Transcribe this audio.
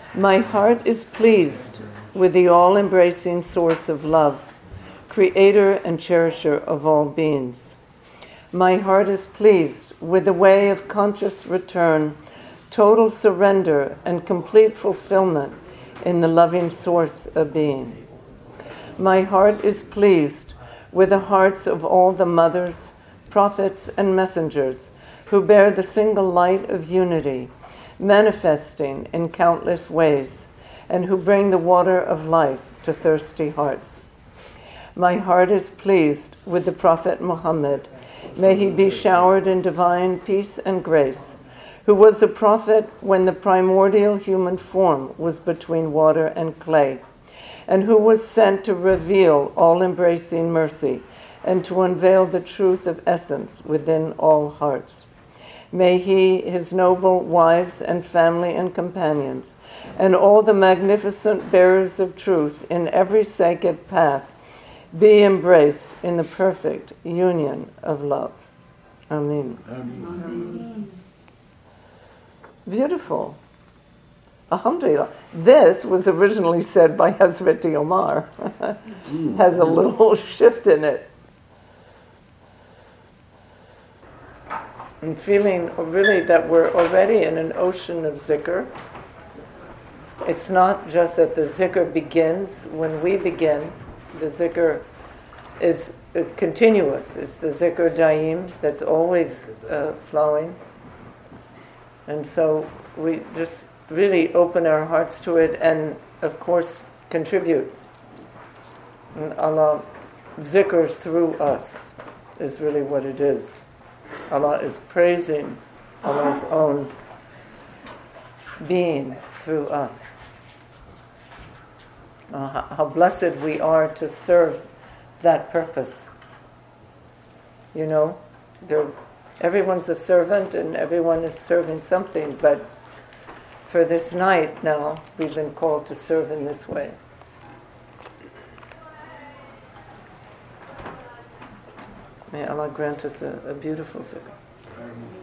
My heart is pleased with the all-embracing source of love, creator and cherisher of all beings. My heart is pleased with the way of conscious return, total surrender, and complete fulfillment in the loving source of being. My heart is pleased with the hearts of all the mothers, prophets, and messengers who bear the single light of unity, manifesting in countless ways, and who bring the water of life to thirsty hearts. My heart is pleased with the Prophet Muhammad. May he be showered in divine peace and grace, who was the prophet when the primordial human form was between water and clay, and who was sent to reveal all-embracing mercy and to unveil the truth of essence within all hearts. May he, his noble wives and family and companions, and all the magnificent bearers of truth in every sacred path be embraced in the perfect union of love. Amen. Amen. Beautiful. Alhamdulillah. This was originally said by Hazreti Omar. Has a little shift in it. I'm feeling really that we're already in an ocean of zikr. It's not just that the zikr begins when we begin. The zikr is continuous. It's the zikr daim that's always flowing. And so we just really open our hearts to it and, of course, contribute. And Allah zikrs through us is really what it is. Allah is praising Allah's own being through us. How blessed we are to serve that purpose. You know, everyone's a servant and everyone is serving something, but for this night now, we've been called to serve in this way. May Allah grant us a beautiful zikr.